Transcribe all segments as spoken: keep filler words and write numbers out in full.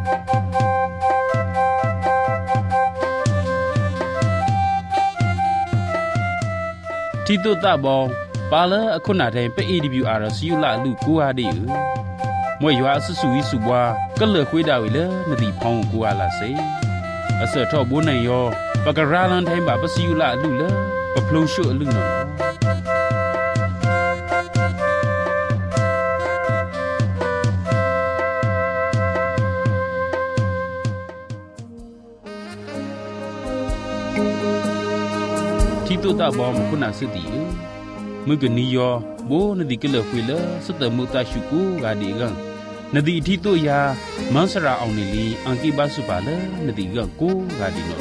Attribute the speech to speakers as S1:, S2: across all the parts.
S1: ที่ตัวตาบองปาละคนหน้าแทนไป เอ ดี บิว อาร์ สิยุละลูกกูอาดิมวยว่าสุสุวิสุบวาก็เลิกคุยดาวอีเลยนดีพองกูอาลาเซอเสทอบุญนายอปากราลันไทยบาปสิยุละลูเลยปะพลงชั่วลูนอที่ตัวตาบอมคุณอาสติมือกันนิยอโบนดีก็เลิกคุยเลยสตมุตาชุกูกาดีกังนดีที่ตัวยามันสระเอาเนลีอังกิบาสุปาเลนดีกังกูกาดีโน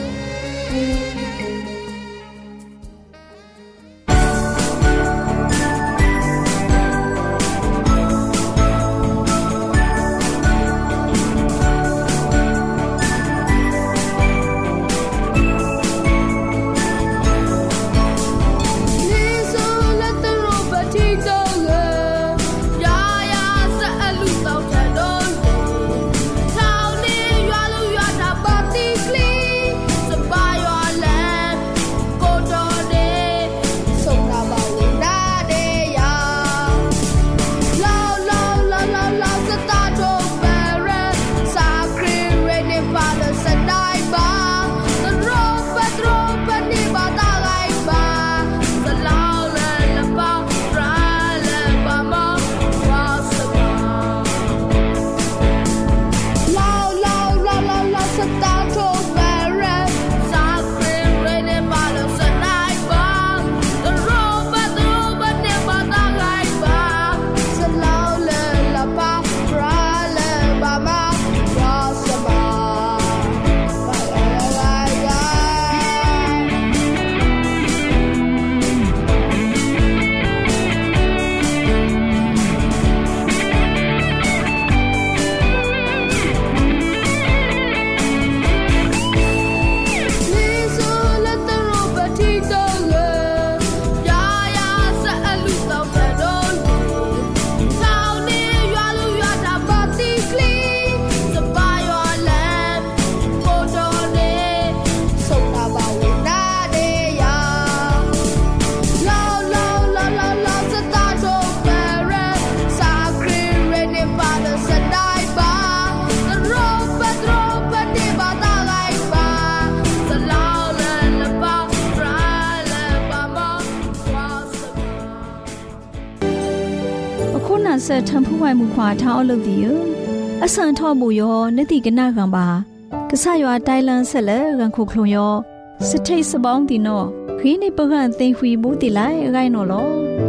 S2: เสทำผู้ไว้มุขวาเท้าเลิกดีอสันทอบุยอนติกนากันบากษายว่าไทยแลนด์เสลกันคุกลงยอสเตย์สบองติโนขีในปกันเตหุยบุติไลไรโนโล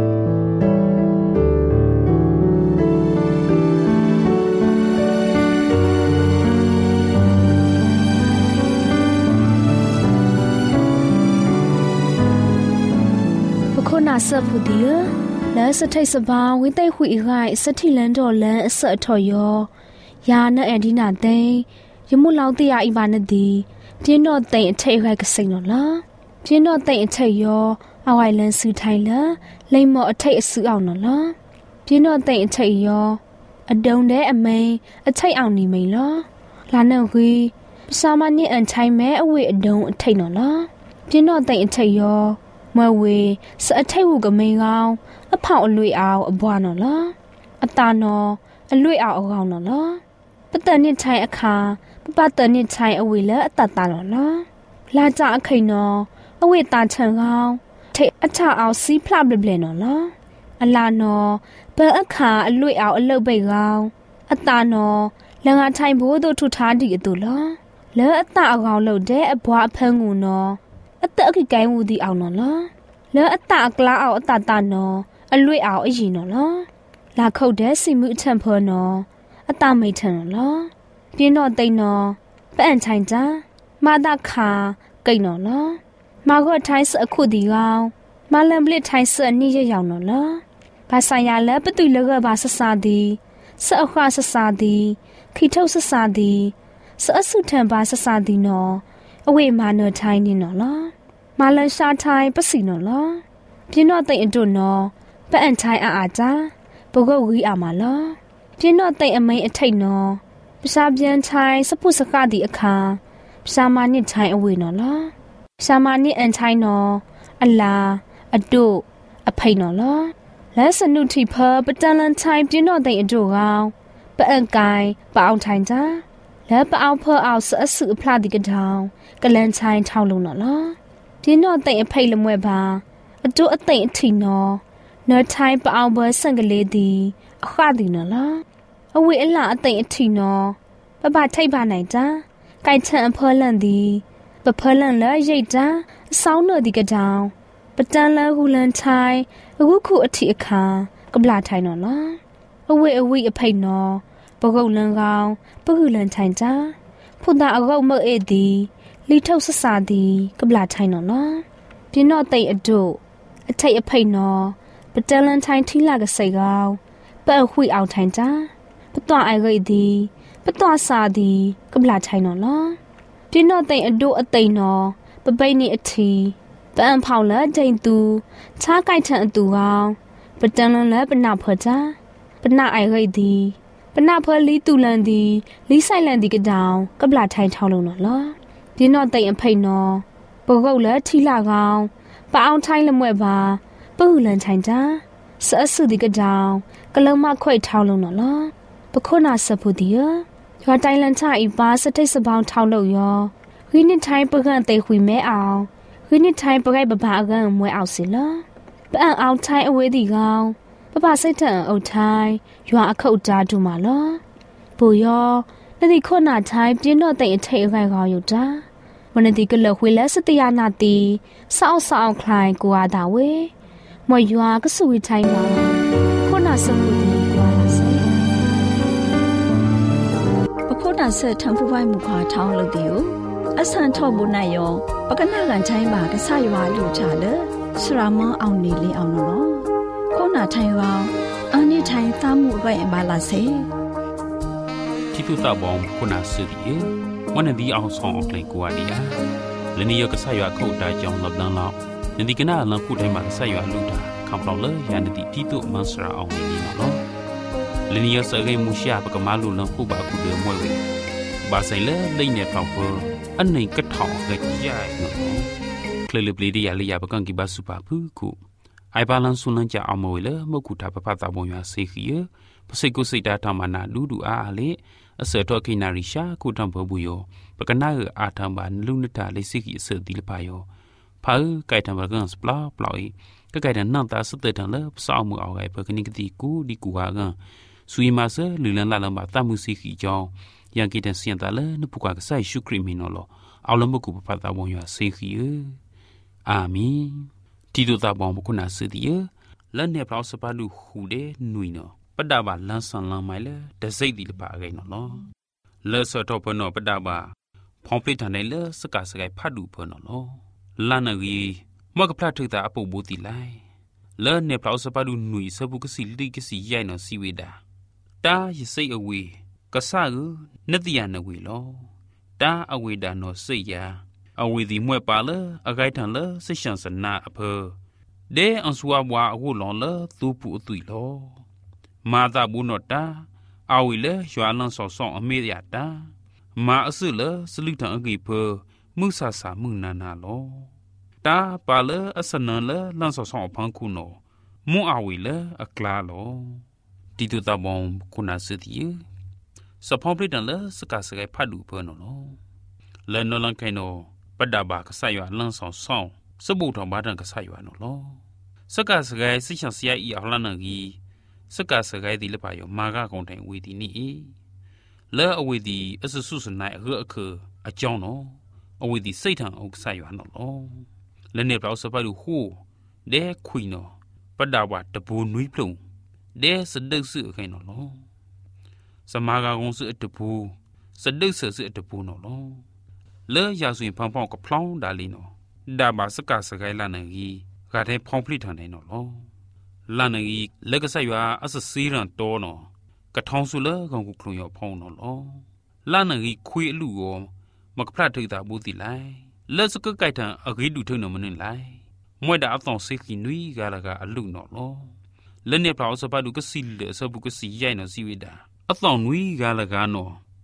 S3: พวกคนน่าเสิร์ฟผู้ดีและสเตย์สบางวิเตหุยไรสถิลันดอลันเสทอยอยานะแอดีนาเตยมุลาวติยาอีบานดีเพียนอเตเทไรกสิโนละเพียนอเตเทยอเอาไว้ลันสุไทยละเลยหมอเทสุเอานละเพียนอเตเทยออดงเดอเมอเทเอานี่ไม่ละลานเอาวีสามานี่อันไทยแม้อเวอดงเทนละเพียนอเตเทยอเมื่อเวสะเทวุกไม่เอาอเผาอลุยเอาอบวานอละอตานออลุยเอาเอาเอานละปะเตนิไทยอคาปะเตนิไทยอเวละอตตาลอละลาจาอไคนออเวตาเชงเอาเทอชาเอาซีพลาบเบลนอละอลานอเปอคาอลุยเอาอเลเบกเอาอตานอละงาไทยโบโดทุทาดิอตุละเลออตาเอาเอาโลเดอบวาเพงูนออตะกิไกวูดีเอานอละเลออตากลาเอาอตตานออลุยเอาอยีนอละลาเข้าเดสิมุเทมเพอนออตาไม่ทันนอละเปียนอเตนอเปอันไทยจ้ามาดาคาไกนอละมาก็ไทยสะคุดีเอามาลำเล็ดไทยสะนี่ยาวนอละภาษายาและปตุยเลกบาสสาดีสะควาสสาดีขีเท่าสสาดีสะสุทันบาสสาดีนออเวมาเนอไทยนี่นอละมาลันชาไทยปสินอละเปียนอเตอินโดนอเปอันไทยอาอาจ้าปกวีอามาละเปียนอเตอเมอไทยนอภาษาเบียนไทยสปุสกาดีอาคาภาษามานิไทยอเวนอละภาษามานิอันไทยนออัลลาอดุอภัยนอละและสนุทีเพอประจันลันไทยเปียนอแต่อดุกาวปะอังกายปะเอาไทยจ้าและปะเอาเพอเอาสะสือพลาดิกะดาวกะลันไทยเท่าลงนอละเปียนอแต่อภัยละมวยบาอดุอแต่ทีนอเนอไทยปะเอาเบอสังกะเลดีอคาดีนอละอเวอลาอแต่ทีนอปะบาไทยบาไหนจ้าไก่ฉันอำเภอลันดีปะเพอลันละใหญ่จ้าสาวเนอดีกะดาวปะจันละหูลันไทยအခုခုအထီအခါကပလာထိုင်နော်လားအဝေအဝေအဖိတ်နော်ပကုတ်လန်ကောင်ပဟုလန်ထိုင်ကြဖုဒအကောက်မအေးဒီလီထုတ်ဆဆာဒီကပလာထိုင်နော်လားပြင်းတော့တိတ်အဒုအထိတ်အဖိတ်နော်ပတန်လန်ထိုင်ထီလာကစိတ်ကောင်ပအခွေအောင်ထိုင်ကြပတွအိုင်ရိတ်ဒီပတွစာဒီကပလာထိုင်နော်လားပြင်းတော့တိတ်အဒုအသိနော်ပပိတ်နေအထီပန်ဖောင်လာဒိန်တူခြားကြိုက်ထန်အတူကောင်ပတန်လွန်လဲပနာဖော်ချာပနာအိုင်ရိတ်ဒီပနာဖော်လီတူလန်ဒီလီဆိုင်လန်ဒီကတောင်ကပလာထိုင်ထောင်းလုံးနော်လားဒီတော့တိတ်အဖိတ်နော်ပကုတ်လဲထီလာကောင်ပအောင်ထိုင်းလမွဲ့ပါပဟုလန်ထိုင်ကြဆအဆုဒီကတောင်ကလုံးမခွိတ်ထောင်းလုံးနော်လားပခုနာဆဖူဒီရရွာတိုင်းလန်ချအီပါစတိတ်စပေါင်းထောင်းလို့ရောခင်းနေထိုင်းပကန့်တေခွေမဲအောင်ခင်းနေထိုင်းပကိုက်ပပအကန်မွဲအောင်စီလားပအံအောင်ထိုင်းအဝေးဒီကောင်ပပစိတ်ထန်အုတ်ထိုင်းရွာအခုတ်တာဒူမာလားဘူယောနဒီခုနာထိုင်းပြင်းတော့တိတ်အထိတ်အခိုက်ကောင်ယူတာမနဒီကလခွေလဲစတရနာတီစောက်စောက်ခလိုင်းကိုအားတာဝေမွေရွာကဆူဝီထိုင်းပါခုနာစမှုဒီကွာလာစေ
S2: ပခုနာဆက်ထံဖူပိုင်မူခွာထောင်းလို့ဒီကိုအဆန်ထော့ဘူးနိုင်ရောပကနာကန်ချိုင်းပါကဆရွာလူချလေစရာမအောင်နေလေအောင်နော်ခုနာထိုင်ရောအနိထိုင်သားမှုပဲအမလာစေ
S1: ที่ตุตาบองคุณาสืดีวันนี้เอาซองออกเลยกว่าดีอ่ะและนี่ยกษายว่าเขาได้จองรับดังแล้วในที่กันน่าลังพูดให้มาษายว่าลูดาคำเปล่าเลยยานที่ที่ตุมันสระเอาในนี้เนาะและนี่ยเสกมุชยาปกมาลูลังพูบาคูเดือมวยเวบาใส่เลยได้เนี่ยเปล่าเพออันนี้ก็ถอดกระจายเนาะเคลื่อนไปได้ยาเลยยาปกันกี่บาสุภาพกูไอ้บาลังสุนันจะเอามวยเลยเมื่อกูทับพระตาบงยาเสียพอสิกุสิดาธรรมนาดูดูอาเลอเสตอกินาริชากูทำเพื่อบุโยปกันน่าเออาธรรมบานลุนตาเลสิกิเสติลปายโยพาไก่ทำบกันสปลาปล่อยก็ไก่ดันนั่งตาสเตตังเลสาวมือเอาไก่เพื่อกันนิกติกูดีกูหากันสุยมาเสหรือลันลาลังบาตามือสิกิจองยังกินแต่เสียงตาเลนปุกว่าก็ใส่ชุกริมินอลเอาลำบกูพระตาบงยาเสียอามีที่ตัวตาบองบุคนาเสียแล้วเนี่ยพระสปาลูหูเดนุยเนาะปดาบาลันสันลังไม่เลยแต่ใจดีลปาไงเนาะเลสทอพนอปดาบาพร้อมปลิดทันในเลสกัดสกายพัดดูพนอเนาะลานกีมอกพลาดถึงตาอปุบุติไลเลเนี่ยพระสปาลูนุยสบุกสิลิกสิใหญ่เนาะสิเวดาตาอย่าใส่เอาไว้ก็ซาอืนติยานเอาไว้ลอตาเอาไว้ดาเนาะใส่ยาเอาไว้ดีมวยปาเลอะไกทันเลสิชันสนาอเพอเดอันสัววาหูหลอนเลตูปูตุยลอมาตาบุนอตาเอาวิเลชัวลังสอสองอเมริยาตามาอสืเลสลิทังอกีเพอมุสาสามุนานาโลตาปาเลอสนันเลลังสอสองพังคุโนมุอาวิเลอกลาโลติตุตาบองคุณาสติสพอมปลิดันเลสกาสกายพัดดูเพอโนโลเลนลังไคโนปดาบากษายว่าลังสอสองสบู่ทองบาดังกษายว่าโนโลสกาสกายสิชังเสียอีอัลลังกีสกัดสกายดีละไปอยู่มากกว่าแต่วิธีนี้แล้วเอาวิธีอัศสุสนายเรื่องคืออาจารย์เนาะเอาวิธีใส่ทางอกใส่วันเนาะแล้วเนี่ยเราสบายดูหูเด็กคุยเนาะประดาวัดตะปูนุ้ยพลุงเด็กสะดึกสื่อใครเนาะสมากากงสื่อตะปูสะดึกสื่อสื่อตะปูเนาะแล้วยาสุยพังพังกับพลองดาลีเนาะดาบาสกัดสกายลานังกีการให้พองพลิทางไหนเนาะลานังอีเล็กสัยว่าอัศสีรันโตเนาะกระทองสุเลของกุคลุยพองเนาะลานังอีคุยลู่อ๋มักพลาดถึงตาบุติไลเลิศก็ไกลทางอกิดูเท่านั้นมันไลมวยดาต้องเสกินุยกาลกาลู่เนาะเล่นเนี่ยพระสปาดูก็สิเลสบุกสีใหญ่เนาะสิวิดาอัต้องนุยกาลกาเนาะอ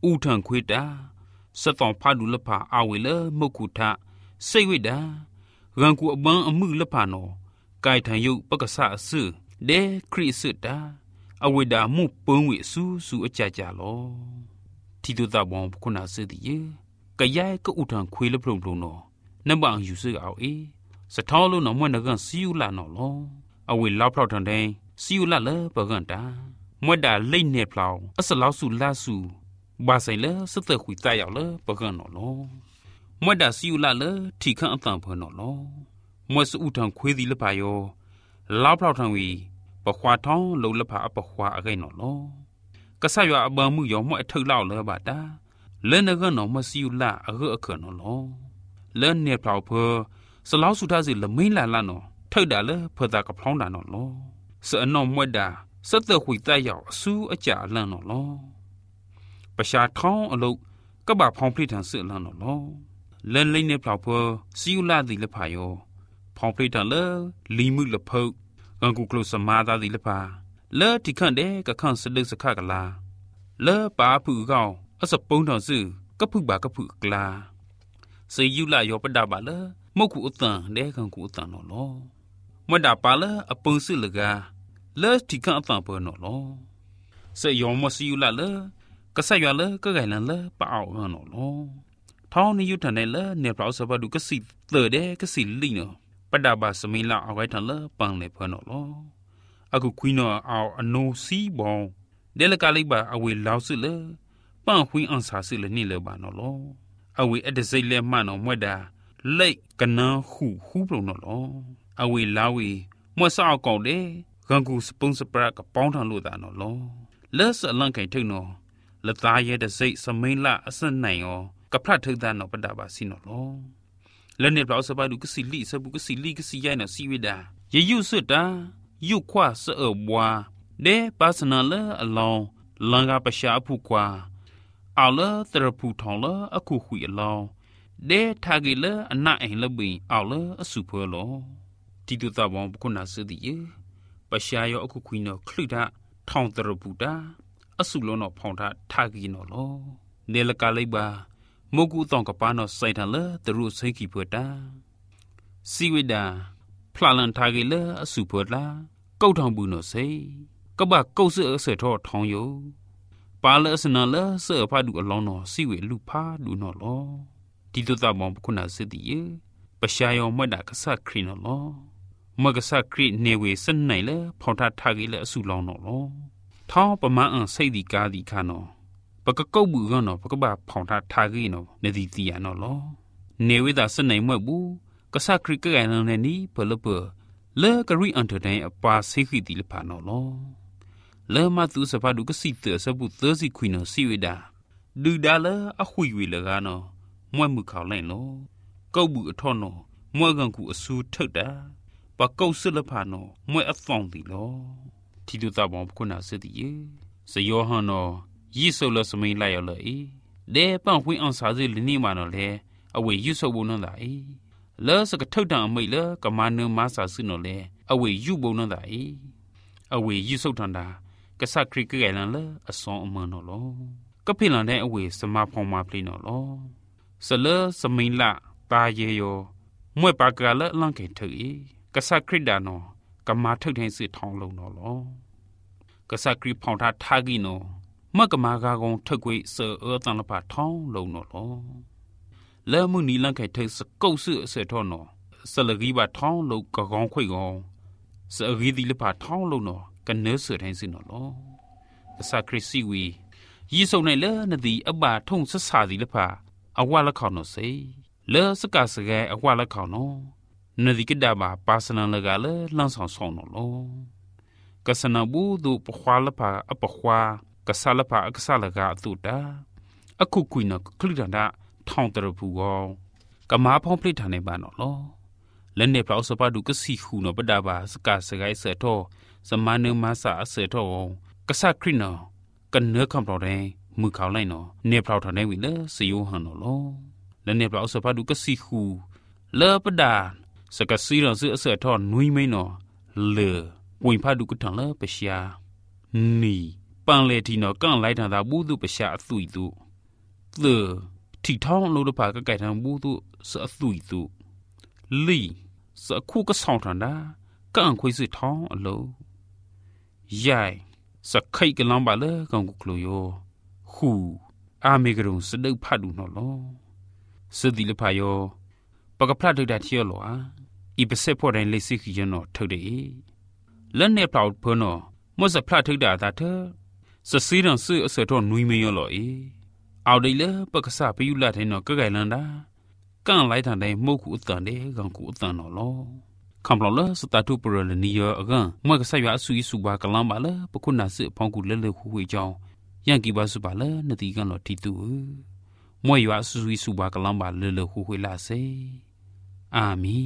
S1: ဥထံခွေတာစတောင်ဖာဒူလဖာအဝေလမုတ်ခုထစိတ်ဝိတာရန်ကူအပန်းအမှုလဖာနော်ဂိုင်ထံယုတ်ပက္ကဆအစုဒဲခရစ်စစ်တာအဝိဒါမှုပုံဝိဆူဆူအကြကြလောတီတူတာဘောခုနာစသည်ယေကရိုက်ကဥထံခွေလဖလုံလုံနော်နံပါတ်ယူစအောင်အေစထောင်းလုံးနော်မွဲ့နကန်စီယူလာနော်လောအဝေလောက်ဖောက်ထန်တဲ့စီယူလာလေပကန်တာမွဲ့တာလိတ်နေဖလောင်အစလောက်စုလာစုဘာဆိုင်လေစတဲ့ခွေတရောက်လေပကန်နော်လောမွဲ့တာစီယူလာလေထီခန့်အတန်ဖွနော်လောမွဲ့စဥထံခွေသည်လပါယောလောက်ဖောက်ထန်ဝီပခွာထောင်းလုံလဖာအပခွာအကိနော်လောကဆရွာအပမှုယောမွဲ့အထုလောက်လေပါတာလဲနကန်နော်မစီယူလာအခေအခနော်လောလဲနေဖလောင်ဖေစလောက်စုထားစီလမိန်လာလာနော်ထုတ်တာလေဖတာကဖောင်းတာနော်လောစအနော်မွဲ့တာစက်သက်ခွေတက်ရောက်အဆူအကြအလန့်နော်လောပရှာထောင်းအလုတ်ကပ္ပဖောင်းဖိထန်စစ်လန့်နော်လောလဲလိမ့်နေဖလောက်ဖေစီယူလာသည်လဖာယောဖောင်းဖိထန်လေလီမှုလဖုတ်ကန်ကူကလုစမာသားသည်လဖာလဲတိခန့်တဲ့ကခန့်စဒုစခကလာလဲပါဖူကောင်အစပုံးတော်စုကဖုပါကဖုကလာစေယူလာယောပဒပါလေမုတ်ခုအတန်တဲ့ကန်ကူအတန်နော်လောမွတ်တာပါလေအပုံစစ်လကလဲတိခန့်အတန်ပေါ်နော်လောစေယောမစီယူလာလေကဆရွာလေကဂိုင်လန်လေပအောင်နော်လောထောင်းနေယူထန်နေလေနေပလောက်စဘဒုကစီတဲ့တဲ့ကစီလိနော်ပဒပါစမီလာအဝိုင်ထန်လေပန်လေဖနော်လောအခုခွီးနော်အောင်အနိုစီဘောင်ဒဲလကလေးပါအဝေလောက်စစ်လေပန်ခွီးအန်စာစစ်လေနေလေပါနော်လောအဝေအတစိတ်လေမှန်နော်မွတ်တာလိတ်ကနန်းဟုဟုပလုံးနော်လောအဝေလာဝေမွတ်ဆောက်ကောက်တယ်ဂန်ကူစပုံစပရကပေါင်းထန်လို့တာနော်လောလက်စအလန့်ခိုင်ထိတ်နော်လသားရဲ့တစိတ်စမိန်လအစနိုင်ရောကဖတ်ထုတာနော်ပဒပါစီနော်လောလက်နေပလောက်စပါဒုကစီလိစပုကစီလိကစီရိုင်နော်စီဝိတာယေယုစွတ်တာယုခွဆအဘွာဒေပါစနာလအလောင်းလန်ကပရှာဖုကွာအော်လတရဖူထောင်းလအခုခွေအလောင်းဒေထာဂီလအနာအိမ်လဘင်းအော်လအစုဖွဲလောတီတူတာဘောခုနာစသည်ယေပရှာယောအခုခွေနော်ခလုတာထောင်းတရဖူတာအစုလုံးနော်ဖောင်းတာထာဂီနော်လောနေလကလေးပါမုတ်ကူတောင်ကပါနော်စိုက်ထန်လတရုစိတ်ခီဖွတာစီဝိဒါဖလာလန်ထာဂီလအစုဖွလာကုတ်ထောင်ဘူးနော်စိကပကုတ်စအစထောထောင်းယိုပါလစနလစေဖာဒူအလောင်းနော်စီဝေလူဖာလူနော်လောဒီတုတမောခုနာစစ်တီယပရှာယောမတ်တာကဆခရီနော်လောမကဆခရီနေဝေစနိုင်လေဖောင်းထထာဂီလအစုလောင်းနော်လောထောင်းပမန်အစိတ်ဒီကားဒီခါနော်ပကကုတ်ဘူးကနော်ပကပဖောင်းထထာဂီနော်နေဒီတီယာနော်လောနေဝေတာစနိုင်မွက်ဘူးကဆခရီကကဲနနေနီဘလပလေကရီအန်တတိုင်းအပါစိခိတီလဖာနော်လောလေမသူစဖာဒုကစီတစပုသစီခွီနော်စီဝေတာဒူဒါလအခွေဝေလကနော်မွဲ့မှုခေါလိုက်လောကုတ်ဘူးအထောနော်မွဲ့ကန်ကူအဆူထုတ်တာပကုတ်စလဖာနော်မွဲ့အဖောင်းတီလောတီတူတာဘောခုနာစတီယေစယောဟန်နော်ယေဆုလစမိန်လိုက်ရလေဒေပန်ဝင်းအောင်စာစီလနီမာနော်လေအဝေယေဆုဘုံနော်တာအေလဲစကထုတ်တံအမိတ်လေကမနုမဆာစုနော်လေအဝေယူဘုံနော်တာအေအဝေယေဆုထန်တာကဆခရီကဲလန်လေအစောအမန်နော်လောကဖိလန်တဲ့အဝေစမဖောင်းမပလီနော်လောစလစမိန်လာတာယေယောမွဲ့ပါကလလန်ကေထေကဆခရီဒါနော်ကမာထုတ်တိုင်းစစ်ထောင်းလုံးနော်လောကဆခရီဖောင်းထားထားကြီးနော်မကမာကာကောင်ထုတ်ခွေစေအောတန်လပါထောင်းလုံးနော်လောလဲမှုနီလန်ခဲထိစကုတ်စစ်အစထောနော်ဆလဂီပါထောင်းလုံးကကောင်ခွေကောင်စအဂီဒီလပါထောင်းလုံးနော်ကနေစတိုင်းစစ်နော်လောကဆခရီစီဝီရီဆုံနိုင်လဲနဒီအပါထုံဆဆာဒီလပါအဝါလခေါနော်စေလဲစကစကဲအဝါလခေါနော်နဒီကဒါဘာပါစနလကလဲလန်းဆောင်ဆောင်နော်လောကစနဘူးဒုပခွာလပါအပခွာကဆလပါကဆလကအတုတာအခုကွိနကလိတန်တာထောင်းတရဖူကောကမာဖောင်းပလိထန်နေပါနော်လောလက်နေပလောက်စပါဒုကစီခုနော်ပဒါဘာစကစကိုင်းဆထောစမနမဆာအစထောကဆခရနော်ကနေကံပလောတဲ့မူခေါလိုက်နော်နေပလောက်ထန်နေဝီလဲစီယိုဟန်နော်လောလက်နေပလောက်စပါဒုကစီခုလေပဒါစကစီရစအစထောနွိမိန်နော်လေဝင်ဖာဒုကထန်လဲပရှာနီပန်လေတီနော်ကန်လိုက်တာဘူးသူပရှာအသွီသူ theที่ท้องโลดปากก็ไก่ทางบูตุสะตุยตุลีสะคู่ก็สองทางดาก็อังคุยสิท้องอโลยายสะไข่กันลำบากเลยกังกุกโลโยหูอาเมกรงสะดึกพัดดูนอลสะดิลพายโยปากพลาดดึกดาเที่ยวหรออีเปเซพอได้เลสิกยันนอเธอเดแล้วเนี่ยเปล่าเพอนอมัวสะพลาดดึกดาตาเธอสะซีรังซื้อเสือทอนนุยเมียหรอเอาได้เลยปากษาไปอยู่ลาดให้นอก็ไกลลันดาก้างไหลทางใดโมกุตันเดกังกุตันนอลคำเปล่าเลยสตาร์ทูปรเลยนี่เยอะกันเมื่อก็ใส่ยาสุยสุบากลังบาเลยปกุนน่าซื้อพองกุเลเลคุยจองยังกี่บาสุบาเลยนาทีกันหลอดที่ตัวเมื่อยาสุยสุบากลังบาเลเลคุยลาเซอามี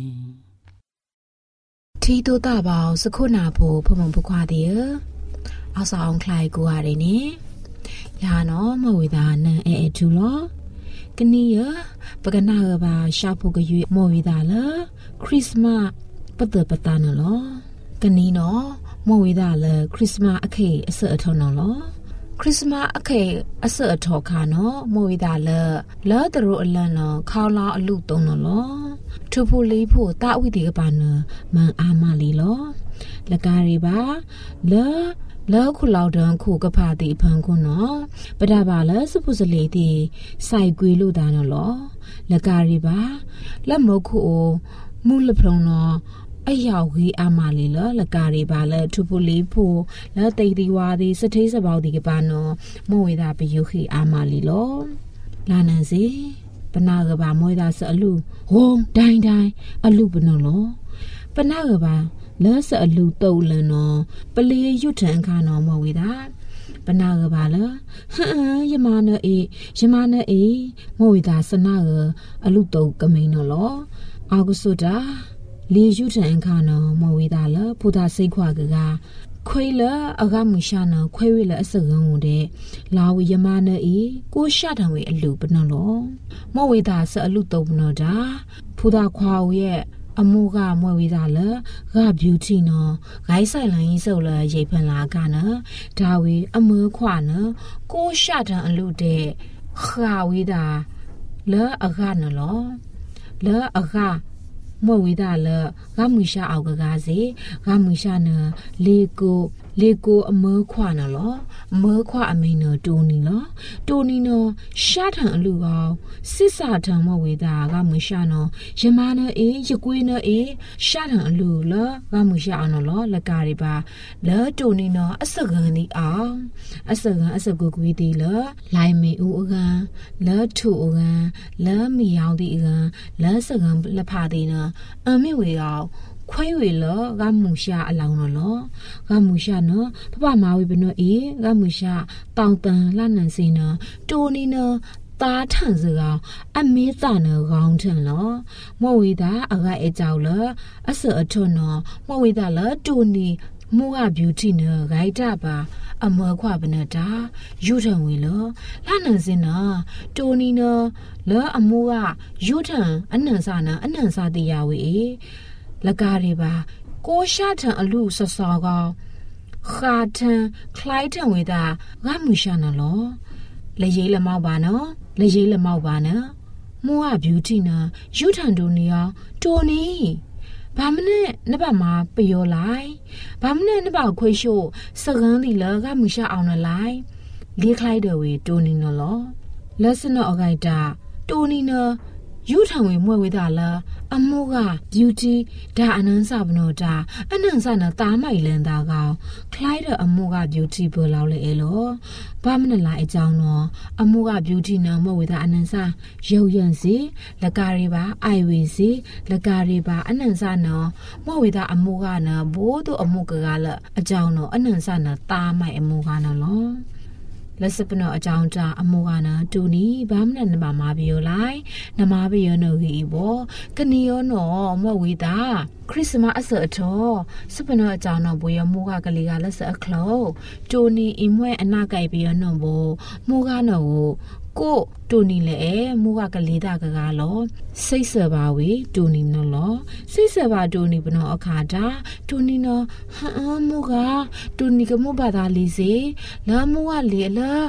S4: ที่ตัวตาบ่าวสักคนหน้าโผล่พมงผู้ควาเดียเอาสาวคลายกัวอะไรนี่ยาเนาะมาวิดานะเอเอจูล้อกันนี่เยอะปกันหน้าเออบาชาพูกยุยมาวิดาละคริสต์มาสปะเตอปะตาเนาะล้อกันนี่เนาะมาวิดาละคริสต์มาสโอเคเสือทอนเนาะล้อคริสต์มาสโอเคเสือทอขาเนาะมาวิดาละแล้วตรุอลันเนาะข้าวลาอลูตรงเนาะล้อทุพูลีผู้ตาวิธีกบานเนาะมันอามาลีล้อละการีบาละแล้วคุณเราเดินคู่กับพาติพังคุณเนาะปดาบาแล้วสุภุสลีตีใส่กุยลูดานเนาะละการีบาแล้วมคูมูลพรองเนาะไอ้ยาวกีอามาลีละละการีบาแล้วทุพุลีผู้แล้วตีดีวาดีสถิสบาวดีกบานเนาะมวยดาไปยุขีอามาลีละลานันสิปนากบามวยดาสอลูโฮงได้ได้อลูปนเนาะปนากบาแล้วสะลูโตเลยเนาะปลียุทันคานอมวิดาปนากบาละฮะยมาเนเอยมาเนเอมวิดาสนาเออลูโตกะมินเนาะลออากุสุดาลียุทันคานอมวิดาละพุทธสิควากะခွေလအကမရှာနခွေဝေလအစကံကိုတဲ့လာဝယမနေဤကိုရှာတံဝေအလူပနလောမောဝေတာဆအလူတုံပနောတာဖူတာခွာဝရဲ့အမှုကမွေဝေတာလကဗျူတီနော်ဂိုင်းဆိုင်လိုင်းစုပ်လရိပ်ဖန်လာကနဒါဝေအမွေခွာနကိုရှာတံအလူတဲ့ခါဝေတာလဲအကနလောလဲအကမဝိဒါလဂမှုရှာအောက်ကကားစီဂမှုရှာနလေကိုလေကိုအမေခွာနော်လောအမေခွာအမိန်နော်တိုးနီလောတိုးနီနော်ရှာထံအလူကောင်စစ်စာထံမဝိဒါဂမှုရှာနော်ယမနအေးရကွေးနော်အေးရှာထံအလူလောဂမှုရှာအောင်နော်လောလကားရီပါလဲတိုးနီနော်အစကန်ဒီအောင်အစကန်အစကူကွေးဒီလောလိုင်မီဦးအကန်လဲထူအကန်လဲမီယောင်ဒီအကန်လဲစကန်လက်ဖာဒီနော်အမေဝေအောင်ခွဲဝေလောကမှုရှာအလောင်းနော်လောကမှုရှာနော်ပပမာဝေဘနောအေကမှုရှာတောင်တန်လှနန်စင်းနော်တိုနီနော်တာထန်စကအမေးတာနော်ခေါင်းထန်လောမောဝေတာအကအဲကြောက်လောအစအထွန်းနော်မောဝေတာလောတိုနီမူကဗျူတီနော်ဂိုက်တာပါအမောခွပနတာယူထံဝေလောလှနန်စင်းနော်တိုနီနော်လောအမူကယူထံအနန်စာနော်အနန်စာတရားဝေလကားရီပါကိုရှာထံအလူဆဆောကောင်ခါထံခလိုက်ထံဝေတာငါမှုရှာနော်လောလေရေးလမောက်ပါနော်လေရေးလမောက်ပါနော်မူကဗျူတီနော်ယူထံတို့နေရောတိုနီဘာမနဲ့နဘမှာပယောလိုက်ဘာမနဲ့နဘခွေရှို့စကန်းဒီလကမှုရှာအောင်နလိုက်လေးခလိုက်တော်ဝေတိုနီနော်လောလက်စနော်အခိုက်တာတိုနီနော်ယူထံဝေမွဲဝေတာလားအမိုးက beauty ဒါအနန်းစပနောတာအနန်းစနတာမိုင်လန်တာကောင်ခလိုက်တဲ့အမိုးက beauty ပေါ်လောက်လေလောဘာမနလာအကြောင်းတော့အမိုးက beauty နော်မဝေတာအနန်းစရုပ်ရံစီလကားရီပါအိုင်ဝေစီလကားရီပါအနန်းစနော်မဝေတာအမိုးကနော်ဘိုးတို့အမိုးကကလည်းအကြောင်းတော့အနန်းစနော်တာမိုင်အမိုးကနော်လောလက်စပနောအကြောင်းတာအမိုးကနာတူနီဘာမနနဘာမာပြောလိုက်နမဘယောနိုဂီဘောကနီယောနောမဝေတာခရစ်စမတ်အစအထောစပနောအကြောင်းတော့ဘွေရမိုးကကလေးကလက်စအခလောတူနီအင်မွဲအနာကြိုက်ပြောနော်ဘောမိုးကနော်ကိုတူနီလေမူကကလေးတာကကလောစိတ်ဆပါဝေတူနီနော်လောစိတ်ဆပါတူနီဘနောအခါတာတူနီနော်ဟမ်မူကတူနီကမူဘာသာလီစေလာမူကလေလာ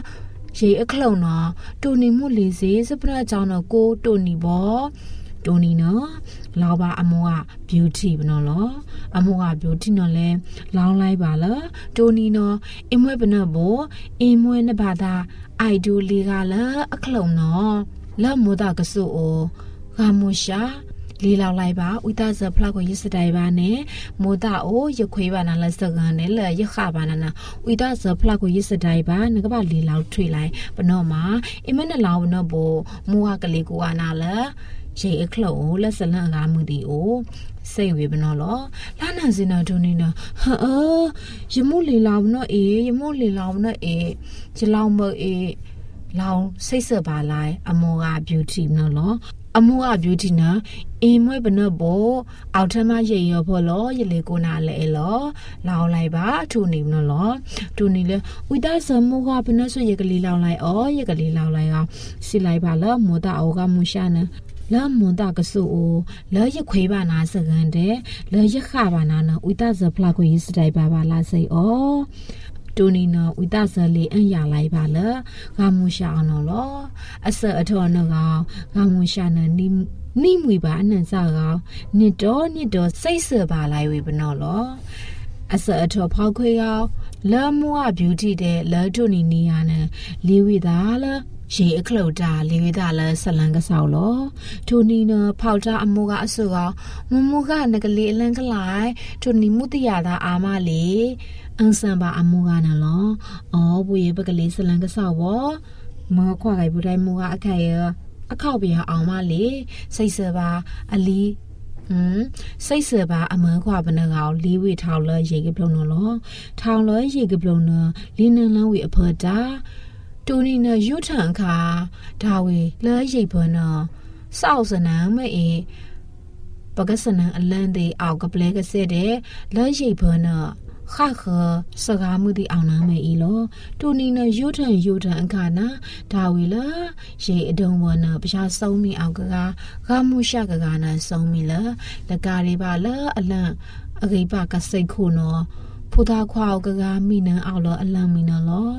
S4: ရေအခလုံနော်တူနီမှုလေးစီစပရကြောင့်တော့ကိုတူနီဘောတူနီနော်လောပါအမောက beauty ဘနော်လောအမောက beauty နော်လဲလောင်းလိုက်ပါလားတူနီနော်အမွေဘနော်ဘောအမွေနဘာသာအိုက်ဒိုလီကလည်းအခလုံနော်လက်မိုးတာကဆုအိုဂါမူရှာလေးလောက်လိုက်ပါဥဒဇဖလောက်ကိုရစ်စတိုင်ပါနဲ့မိုးတာအိုရခွေးပါနာလက်စကန်နဲ့လေရခပါနာနာဥဒဇဖလောက်ကိုရစ်စတိုင်ပါငကပါလေးလောက်ထွေလိုက်ဘနော်မှာအမနဲ့လောင်းဘနော်ဘောမူဟာကလေးကိုအနာလဲရေအခလုံလက်စလန်ကားမှုဒီအိုစိတ်ဝေဘနော်လောလာနန်စင်နာဒိုနေနာဟာရမှုလေးလောင်းနော်အေးရမှုလေးလောင်းနော်အေးချလောင်းမအေးလောင်းစိတ်ဆက်ပါလိုက်အမောက beauty နော်လောအမောက beauty နာအေးမွေးဘနော်ဘောအောက်ထမရေရောဖော်လောရလေကိုနာလဲလောလောင်းလိုက်ပါထူနေနော်လောထူနေလေဥဒဆမောကဘနော်ဆိုရကလေးလောင်းလိုက်အော်ရကလေးလောင်းလိုက်အောင်စီလိုက်ပါလားမောတာအောကမူရှာနာလာမွန်တာကဆူအိုလာရခွေးပါနာစကန်တဲ့လာရခပါနာနဥဒဇဖလာကိုရစ်တိုင်ပါပါလာစိအောတူနီနော်ဥဒဇလေးအန်ရလိုက်ပါလားဂါမူရှာအောင်နော်အစအထောနော်ကောင်ဂါမူရှာနနီနိမွေပါအနန်စားကောင်နှစ်တော်နှစ်တော်စိတ်ဆပါလိုက်ဝေဘနော်လောအစအထောဖောက်ခွေကောင်လာမွာ beauty တဲ့လာတူနီနီယာနဲ့လီဝီသားလားရေအခလုတ်တာလေးဝိဒါလဲဆလန်ကဆောက်လောထိုနီနဖောက်တာအမိုကအဆူကမမကနကလေးအလန်းကလိုက်ထိုနီမုတရတာအာမလေးအန်ဆန်ပါအမိုကနလောအော်ဘူရေပကလေးဆလန်ကဆောက်ဘောမောခွာခိုင်ဘူတိုင်းမူကအခိုင်ရအခောက်ပြအောင်မလေးစိတ်ဆပါအလီอืมစိတ်ဆပါအမန်ခွာဘနကောင်လေးဝိထောက်လဲရေကပလုံးနော်လောထောင်လဲရေကပလုံးနော်လင်းနန်းလန်းဝိအဖော်တာတူနီနယူထန်ခါဒါဝေလဲရိပ်ဘနော်စောက်စနံမဲအေပကစနံအလန်းသေးအောက်ကပလဲကစစ်တဲ့လဲရိပ်ဘနော်ခါခစကားမှုဒီအောင်နာမဲဤလောတူနီနယူထန်ယူထန်အခါနာဒါဝေလာရေအဒုံဘနော်ပရှာဆုံးမိအောက်ကကဂါမှုရှကကနာဆုံးမိလာလကားရီပါလာအလန့်အဂိပကစိတ်ခုနော်ဖူသားခွာအောက်ကကမိနန်အောက်လောအလန့်မိနော်လော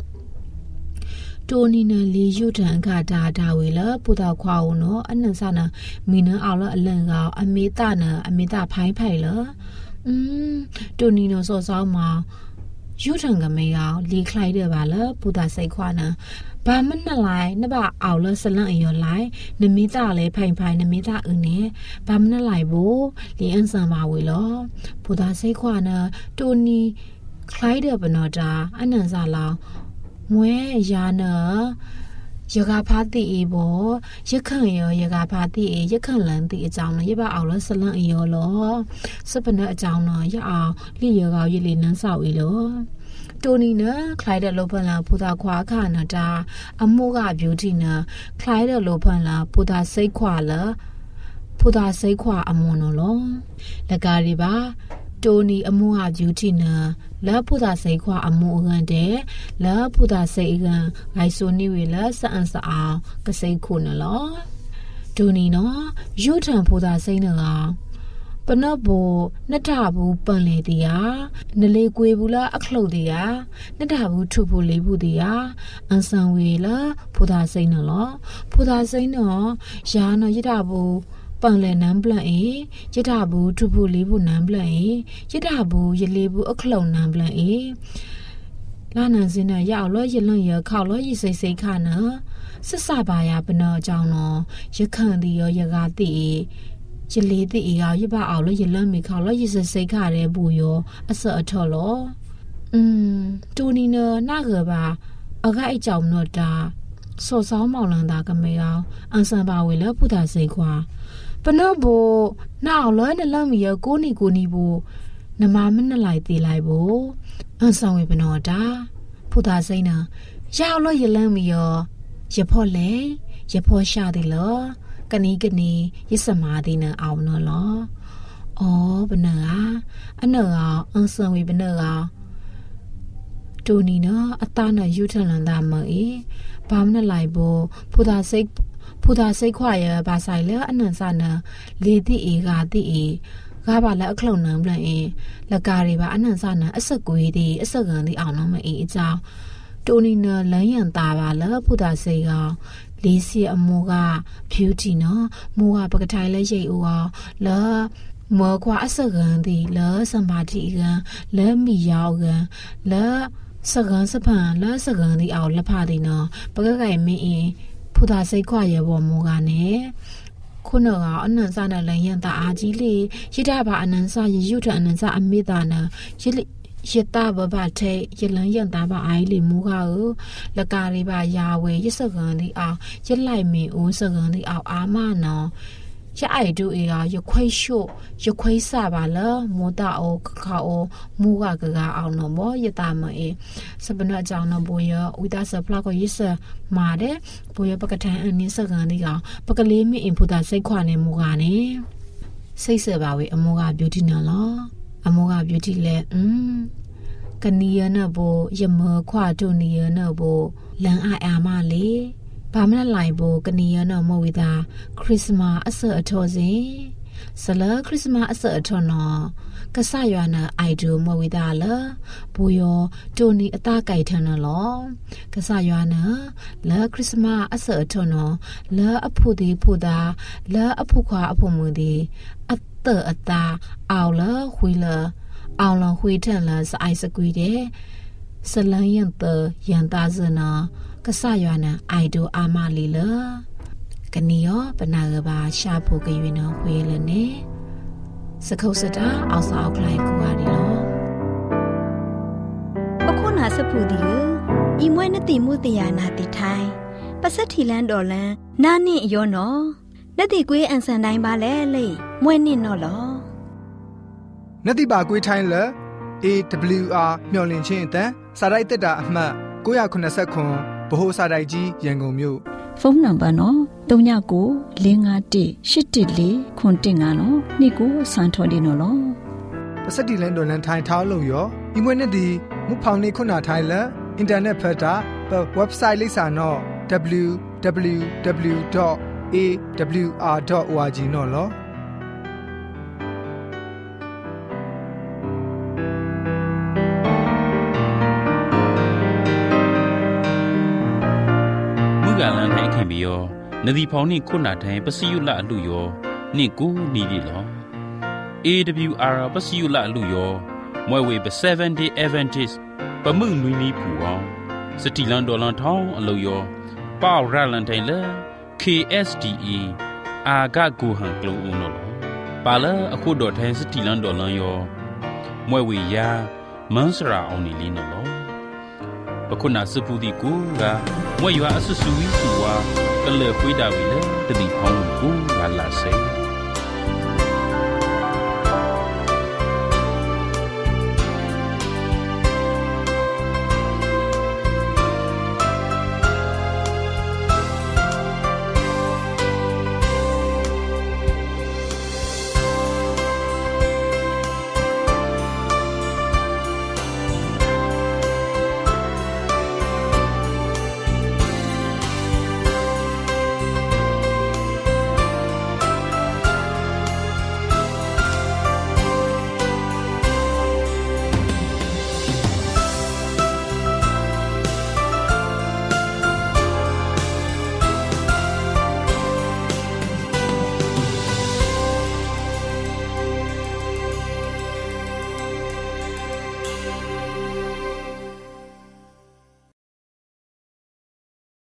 S4: တိုနီနလီယူတန်ခါတာဒါဝေလပူတော်ခွာဦးနော်အနန်ဆနာမီနအောင်လအလန်ကအမေတာနအမေတာဖိုင်းဖိုင်လอืมတိုနီနစောစောင်းမှာယူထန်ကမေယောလီခလိုက်တယ်ပါလားပူတာစိတ်ခွာနာဘာမနလိုက်နဘအောင်လဆလန်အယောလိုက်နမီတာလေဖိုင်ဖိုင်နမီတာအင်းနေဘာမနလိုက်ဘူးလီအန်ဆန်ပါဝေလောပူတာစိတ်ခွာနာတိုနီခလိုက်တယ်ဘနော်တာအနန်ဆာလောင်းမွဲရာနော်ရကဖာတိအေဘောရခန့်ရောရကဖာတိအေရခန့်လန်တိအကြောင်းနော်ရပါအောင်လို့ဆလန့်အယောလောစပနအကြောင်းနော်ရအောင်လိရကောရလီနန်းဆောက်အေလောတိုနီနခလိုက်တဲ့လောဖန်လာပူတာခွာခါနတာအမှုက beauty နခလိုက်တဲ့လောဖန်လာပူတာစိတ်ခွာလာပူတာစိတ်ခွာအမွန်နော်လောလကားရီပါတိုနီအမှုဟာ beauty နာလာပူတာစိတ်ခွာအမှုအကန်တဲ့လာပူတာစိတ်ကန်ဂိုင်ဆိုနေဝေလာစအန်စအောင်ကစိတ်ခုနလောတိုနီနော်ယူထန်ပူတာစိတ်နာပနဘောနထဘူးပန်လေတီယာနလေကွေဘူးလားအခလုတ်တီယာနထဘူးထုဖို့လေးဘူးတီယာအန်ဆန်ဝေလာပူတာစိတ်နလောပူတာစိတ်နော်ရာနော်ရထဘူးပန်လေနမ်ပလန်အေရထဘူးထုဖို့လေးဘူးနမ်ပလန်အေရထဘူးရလေးဘူးအခလုတ်နမ်ပလန်အေလာနန်စင်းနရောက်လို့ရလွန်ရခောက်လို့ရစိတ်စိတ်ခါနော်ဆဆပါရပနောအကြောင်းနော်ရခန့်တီရောရကားတီရလေးတီရောရပါအောင်လို့ရလန့်မီခောက်လို့ရစိတ်စိတ်ခါတဲ့ဘူးရောအစအထော်လို့อืมတူနီနနာကပါအခိုက်အကြောင်းတော့တာစောစောင်းမောင်လန်တာကမေအောင်အန်ဆန်ပါဝေလပုဒ္ဒါစိတ်ခွာပနောဘောနောက်လောနလမ်းမီရကိုနီကိုနီဘူနမမနလိုက်သေးလိုက်ဘူအန်ဆောင်ဝေပနောတာဖူတာစိန်နာရောက်လို့ရလမ်းမီရရဖို့လေရဖို့ရှာသည်လောကနီကနီရစမာသည်နအောင်နော်လောအော်ဘနာအနောအန်ဆောင်ဝေပနောတူနီနော်အသားနဲ့ယူထန်လန်တာမေဘာမနလိုက်ဘူဖူတာစိတ်ဖူတာစိတ်ခွာရဘာဆိုင်လဲအနန်ဆာနာလေတိအေဂါတိအေဂါဘာလဲအခလုံနံပလန်အေလကာရီပါအနန်ဆာနာအဆက်ကွေးတိအဆက်ကန်တိအောင်နော်မအေးအကြောင်းတိုနီနလန်ယန်တာပါလဖုဒါစေကလေးစီအမောက beauty နော်မောကပကထိုင်လဲရိတ်ဦးအောင်လာမောကွာအစကန်ဒီလာစမတိကန်လဲမီယောကန်လာစကန်စပန်လာစကန်ဒီအောင်လက်ဖာဒီနော်ပကကိုင်မင်းအင်းဖုဒါစိတ်ခွာရပေါ်မောကနဲ့ခုနကအနန်စနဲ့လန်ယန်တာအာကြီးလေးရစ်တာပါအနန်စရရွတ်တဲ့အနန်စအမေတာနာရစ်ရတာဘဘတဲ့ရလန်ယန်တာပါအိုင်လီမူကာကိုလကာရီပါယာဝဲရစကန်ဒီအောင်ရလိုက်မီဦးစကန်ဒီအောင်အာမနော်ရအိုက်တူအေကရခွိရှို့ရခွိစပါလမောတာအိုခခအိုမူကကကအောင်နော်မောရတာမအေစပနအကြောင်းနော်ဘောရဝိဒါစဖလာကိုရစမာတဲ့ဘောရပကထန်အနည်းစကန်ဒီကောင်ပကလေးမီအင်ဖူတာစိတ်ခွာနေမူကနေစိတ်ဆပါဝေအမောက beauty နော်လောအမောက beauty လဲอืมကနီယနဘောယမခွာတုနီယနဘောလန်အာအာမလေးဘာမနလိုက်ဘောကနီယနမဝိတာခရစ်စမတ်အစအထောစဉ်ဆလခရစ်စမတ်အစအထောနော်ကဆယွာနာအိုင်ဒိုမဝိတာလဘူယောတိုနီအတာကြိုက်ထန်နော်ကဆယွာနာလခရစ်စမတ်အစအထောနော်လအဖို့ဒီဖို့တာလအဖို့ခွာအဖို့မူဒီအတအတာအော်လခွေလအောင်လခွေထန်လစအိုက်စကွီတဲ့ဆလန်ယန်တယန်တာဇနာကဆယွာနာအိုင်ဒိုအာမလီလကနီယောပနာကဘာရှာဖို့ကရွေးနော်ခွေလနေစခုတ်စတာအောက်ဆောက်လိုက်ကူပါဒီလော
S2: အခုနာစဖူဒီဤမွဲနတိမှုတယာနာတိထိုင်ပစက်ထီလန်တော်လန်နာနင့်ရောနော်နတိကွေးအန်ဆန်တိုင်းပါလေလေမွဲနင့်နော်လော
S5: နတိပါကွေးထိုင်းလေ A W R မျော်လင့်ခြင်းအတန်းစာရိုက်တက်တာအမှတ်ကိုးခုနှစ်ခွဗဟိုစာတိုက်ကြီးရန်ကုန်မြို့
S2: ဖုန်းနံပါတ်နော်၃၉ကိုလေး၅၁၈၁၄ခွန်တင်ငါနော်နေ့ကိုစံထော်ဒီနော်လော
S5: ပစတိလန်တော်လန်ထိုင်ထောင်းလို့ရောဒီမွေးနေ့ဒီမူဖောင်နေခုနာထိုင်လအင်တာနက်ဖတ်တာပ website လိပ်စာနော် w w w dot a w r dot org နော်လော
S1: ကလန်ထိုင်ခင်ပြီးရောနဒီဖောင်နိခုနာထိုင်ပစီယုလအလူရောနိကိုနီလီလော A W R ပစီယုလအလူရောမွဲဝေပseven day Adventist ပမှုနွီနီဖူအောင်စတီလန်ဒေါ်လန်ထောင်းအလူရောပေါရလန်ထိုင်လေ K S D E အာဂဂူဟန်ကလူဦးနော်ပါလာအခုတော်ထိုင်စတီလန်ဒေါ်လန်ရောမွဲဝေယာမန်စရာအောင်နီလီနော်ပခုနာစပူဒီကူကမွေရွာအဆဆူဝီဆူဝါကလေခွေးတာဝီလေတတိဖောင်းကူလာလာစေ